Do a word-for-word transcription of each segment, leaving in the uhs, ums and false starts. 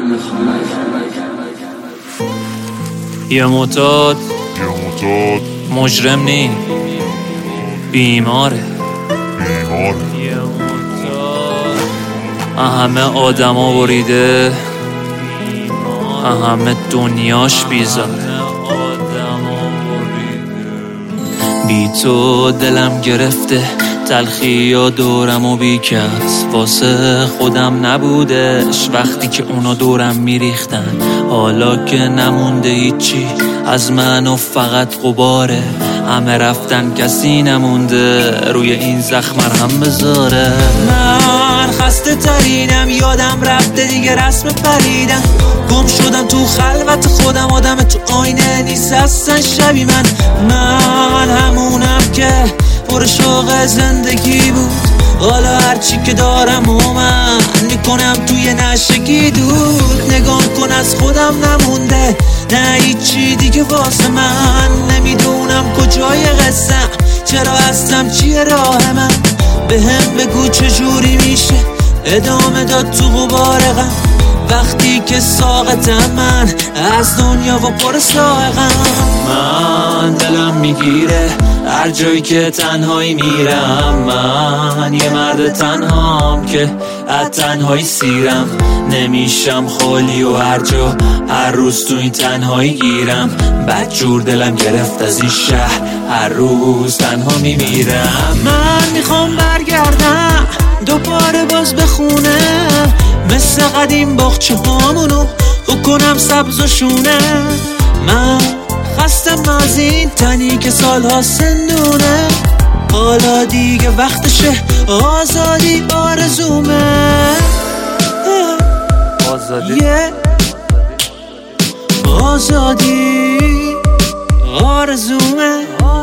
یه معتاد مجرم نی بیماره یه معتاد همه آدم ها بریده همه دنیاش بیزاره بی تو دلم گرفته تلخی یا دورم و بیکس واسه خودم نبودش وقتی که اونا دورم میریختن حالا که نمونده هیچی از من و فقط غباره همه رفتن کسی نمونده روی این زخم مرهم بذاره من خسته ترینم یادم رفته دیگه رسم پریدم گم شدم تو خلوت خودم آدم تو آینه نیست اصلا شبیه من من همونم که پر شوق زندگی بود حالا هرچی که دارم و من میکنم توی نشگی دود نگاه کن از خودم نمونده نه هیچی دیگه واسه من نمیدونم کجای قصم چرا هستم چیه راه من به هم بگو چجوری میشه ادامه داد تو غبار غم وقتی که ساقتم من از دنیا و پر ساقم من دلم میگیره هر جایی که تنهایی میرم من یه مرد تنهام که از تنهایی سیرم نمیشم خالی و هر جا هر روز تو این تنهایی گیرم بدجور دلم گرفت از این شهر هر روز تنها میمیرم من میخوام برگردم دوباره باز بخونه مثل قدیم باغچه هامونو بکنم سبز و شونه من خستم از این تنی که سالها سندونه حالا دیگه وقتشه آزادی آرزومه آزادی آزادی آرزومه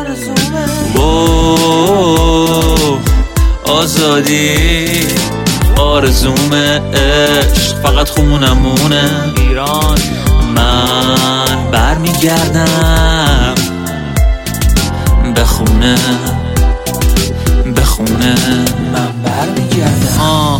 آزادی آرزومه عشق فقط خونمونه ایران من برمیگردم بخونه بخونه من برمیگردم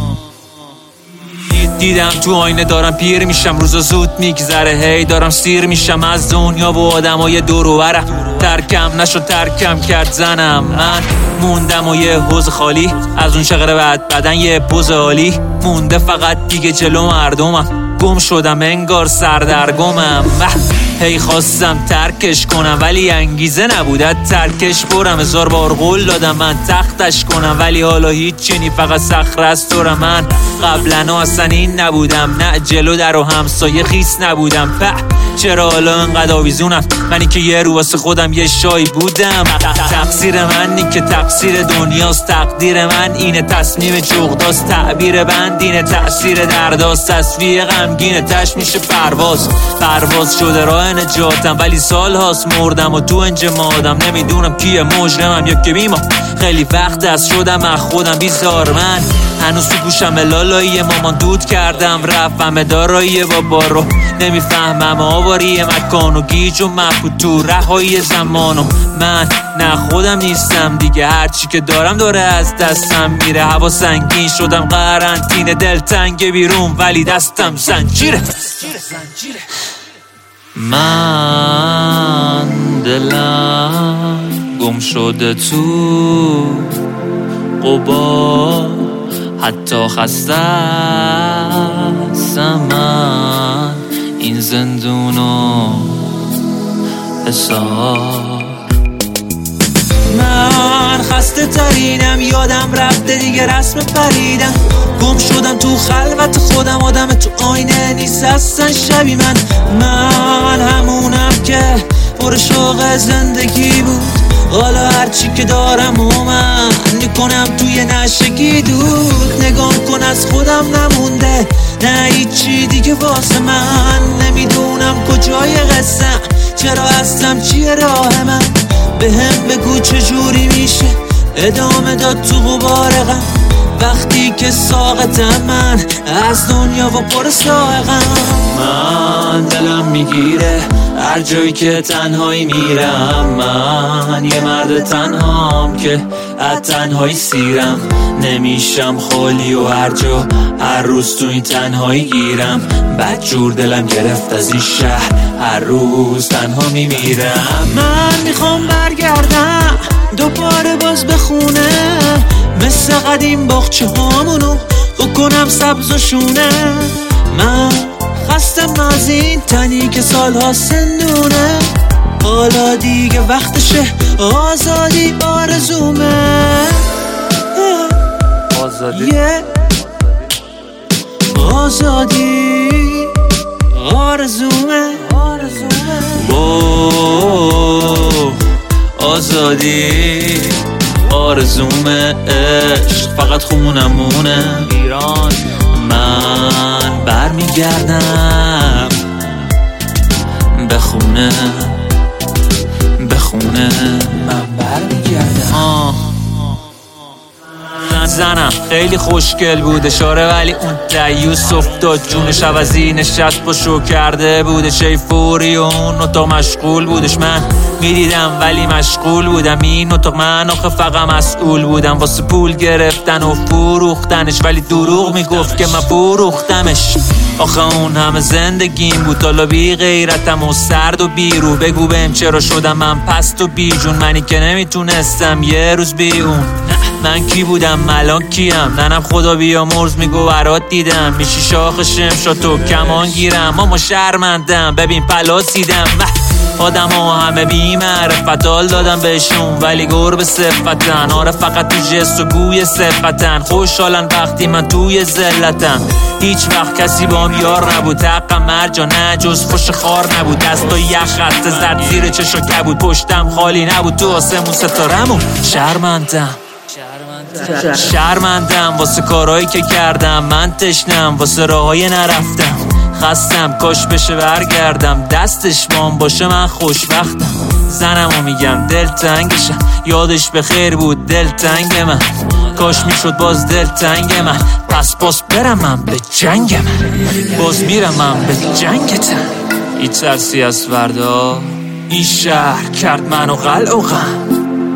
دیدم تو آینه دارم پیر میشم روزا زود میگذره هی دارم سیر میشم از دنیا و آدمای دور و برم ترکم نشد ترکم کرد زنم من موندم و یه حوض خالی از اون شغل بعد بدن یه پوز عالی مونده فقط دیگه جلو مردمم گم شدم انگار سردرگمم هی خواستم ترکش کنم ولی انگیزه نبودت ترکش برم هزار بار قول دادم من تختش کنم ولی حالا هیچی نی فقط صخره است دور من قبلا اصلا این نبودم نه جلو در و همسایه خیس نبودم په چرا حالا انقدر آویزونم منی که یه رو واسه خودم یه شای بودم تقصیر منی که تقصیر دنیاست تقدیر من اینه تصمیم جغداست تعبیر بندینه تأثیر درداست تصویر غمگینه تش میشه پرواز پرواز شده راه نجاتم ولی سال هاست مردم و تو انجمادم نمیدونم کیه مجرمم یا که بیما خیلی وقت دست شدم از خودم بیزار من هنوز تو گوشم لالایی مامان دود کردم رفتم دارایی بابا رو نمیفهمم آواری مکان و گیج و مبهوت تو رهایی زمان و من نه خودم نیستم دیگه هرچی که دارم داره از دستم میره هوا سنگین شدم قرنطینه دلتنگ بیرون ولی دستم زنجیره من دلم گم شده تو غبار حتی خسته من این زندونو حسار من خسته ترینم یادم رفته دیگه رسم پریدم گم شدم تو خلوت خودم آدم تو آینه نیست اصلا شبیه من من همونم که پر شوق زندگی بود حالا هرچی که دارم و من میکنم توی نشگی دود نگاه کن از خودم نمونده نه هیچی دیگه واسه من نمیدونم کجای قصم چرا هستم چیه راه من به هم بگو چجوری میشه ادامه داد تو غبار غم وقتی که ساقتم من از دنیا و پر سائقم. من دلم میگیره هر جایی که تنهایی میرم، من یه مرد تنهام که از تنهایی سیرم. نمیشم خالی و هر جا هر روز تو این تنهایی گیرم. بدجور دلم گرفت از این شهر، هر روز تنها میمیرم. من میخوام برگردم دوباره باز به خونه، مثل قدیم باغچه هامونو بکنم سبز و شونه. من خستم از این تنی که سالها سندونه، حالا دیگه وقتشه آزادی آرزومه. آزادی yeah. آزادی آرزومه. اوه آزادی آرزومه. عشق فقط خونمونه ایران. من برمیگردم به خونه، به خونه من برمیگردم. آه زنم خیلی خوشگل بود اشاره، ولی اون دیوس افتاد جونش عوضی نشست با شو کرده بودش. ای فوری و اون اتاق مشغول بودش، من میدیدم ولی مشغول بودم. این اتاق من آخه فقط مسئول بودم واسه پول گرفتن و فروختنش، ولی دروغ میگفت که من فروختمش. آخه اون همه زندگیم بود حالا بی غیرتم و سرد و بیرو. بگو بهم چرا شدم من پست و بی جون، منی که نمیتونستم یه روز بی اون. من کی بودم الان کیم؟ ننم خدا بیامرز میگو برات دیدم. میشی شاخ شمشا تو کمان گیرم، اما شرمندم ببین پلاسیدم. آدم ها همه بی معرفت حال دادم بهشون، ولی گربه صفتن. آره فقط تو جست و گوی صفتن. خوشحالن وقتی من توی ذلتم. هیچ وقت کسی بام یار نبود، حقم مرجا نه جز فش خار نبود. دستا یخ خط زد زیر چشا کبود، پشتم خالی نبود تو آسمون ستارمون. شرمندم شرمندم واسه کارهایی که کردم. من تشنم واسه راههای نرفتم. خستم کاش بشه برگردم، دستش بام باشه من خوشبختم. زنمو میگم دل تنگشم، یادش به خیر بود دل تنگ من. کاش میشد باز دل تنگ من، پس باز برم من به جنگ من. باز میرم من به جنگتم. این ترسی از فردا این شهر کرد منو قلع و غم.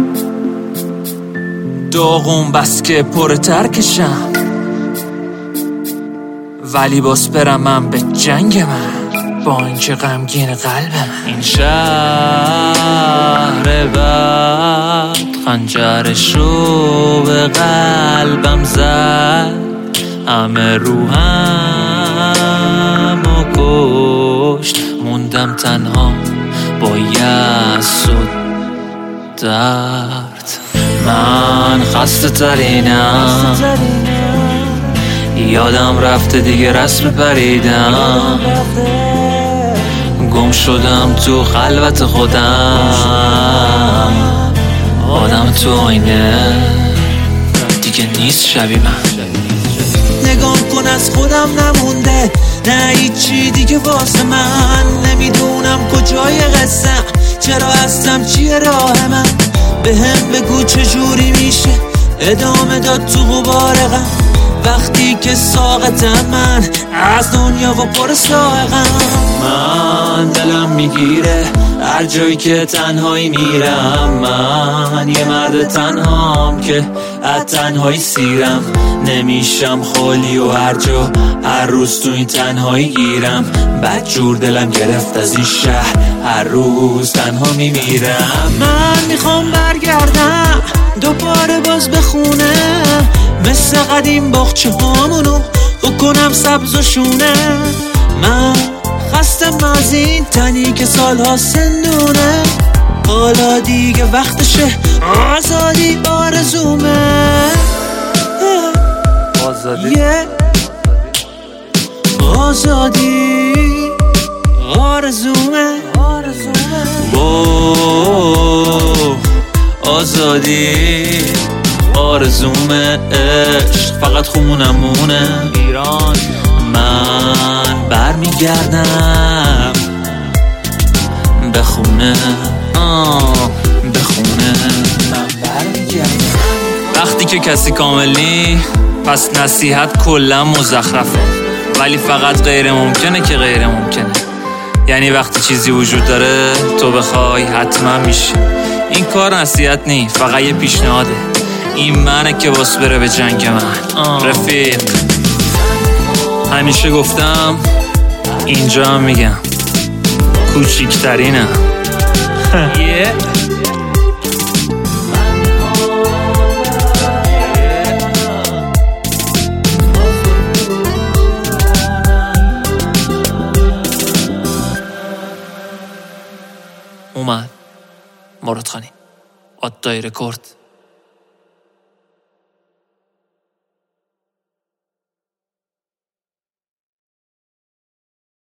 داغون بس که پر ترکشم، ولی باز برم من به جنگ من با اینکه غمگین قلبم. این شهر بد خنجرشو به قلبم زد، همه روحم و کشت. موندم تنها با یأس و درد. من خسته ترینم، یادم رفته دیگه رسم پریدم. گم شدم تو خلوت خودم. آدم تو آینه دیگه نیست شبیه من. نگاه کن از خودم نمونده نه هیچی دیگه واسه من. نمیدونم کجای قصم، چرا هستم چیه راه من. به هم بگو چجوری میشه ادامه داد تو غبار غم، وقتی که ساقتم من از دنیا و پر سائقم. من دلم میگیره هر جایی که تنهایی میرم. من یه مرد تنهام که از تنهایی سیرم. نمیشم خالی و هر جا هر روز تو این تنهایی گیرم. بدجور دلم گرفت از این شهر، هر روز تنها میمیرم. من میخوام برگردم دوباره باز به خونه، مثل قدیم باغچه هامونو بکنم سبز و شونه. من خستم از این تنی که سالها سندونه، حالا دیگه وقتشه آزادی آرزومه. آزادی yeah. آزادی آرزومه. اوه آزادی آرزومه. عشق فقط خونمونه ایران. من برمیگردم به خونه، آه به خونه من برمیگردم. وقتی که کسی کامل نی پس نصیحت کلا مزخرفه، ولی فقط غیر ممکنه که غیر ممکنه. یعنی وقتی چیزی وجود داره تو بخوای حتما میشه. این کار نصیحت نی، فقط یه پیشنهاده. این منه که باس بره به جنگ من. آه. رفیق همیشه گفتم، اینجا هم میگم، کوچیکترینم. yeah. اومد مراد خانی آدای رکورد.